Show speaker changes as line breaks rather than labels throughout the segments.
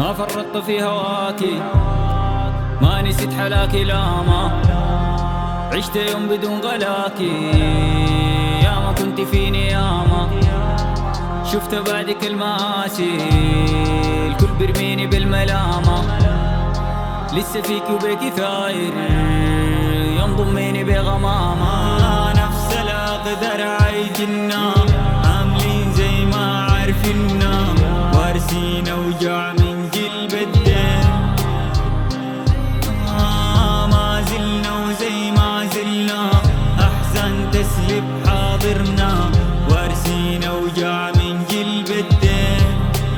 ما فرطت في هواكي، ما نسيت حلاكي لا ما عشت يوم بدون غلاكي. يا ما كنت فيني يا ما شفت بعدك المآسي، الكل بيرميني بالملامة، لسه فيك وبيكي ثاير ينضميني بغمامة. نفس لا اقدر عايجنا عاملين زي ما عارفيننا، وارسين اوجع من جلب الدين. ما زلنا وزي ما زلنا احسن تسلب حاضرنا، وارسين اوجع من جلب الدين.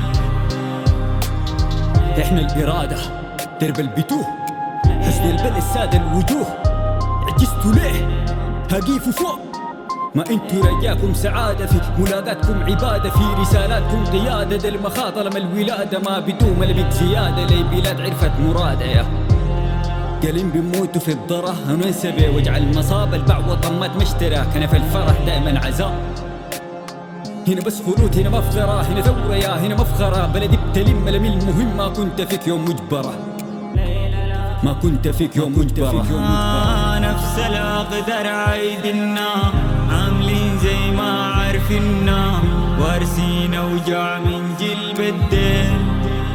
احنا الإرادة درب البتوه، حسن البل السادة الوجوه. عجزتوا ليه هقيفوا فوق؟ ما انتوا رجاكم سعادة في ملاقاتكم عبادة، في رسالاتكم قيادة. ده المخاطر من الولادة ما بدوم لبك زيادة، لي بلاد عرفت مرادة يا قالين بيموتوا في الضره منسبة، واجعل مصاب البعوة طمت مشتراك. انا في الفرح دائما عزاء، هنا بس خلود هنا مفخرة، هنا ثورة يا هنا مفخرة. بلدي بتلم لم المهم ما كنت فيك يوم مجبرة، ما كنت فيك يوم مجبرة.
نفس لا اقدر عايدنا عاملين زي ما عارفيننا، وارسين اوجع من جلب الدين.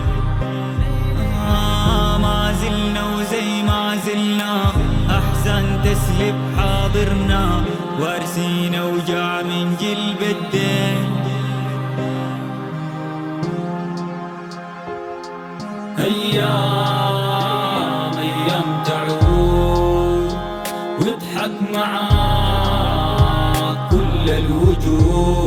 ما زلنا وزي ما زلنا احسن تسلب حاضرنا، وارسين اوجع من جلب الدين. أيام تعود ويضحك معاك كل الوجود،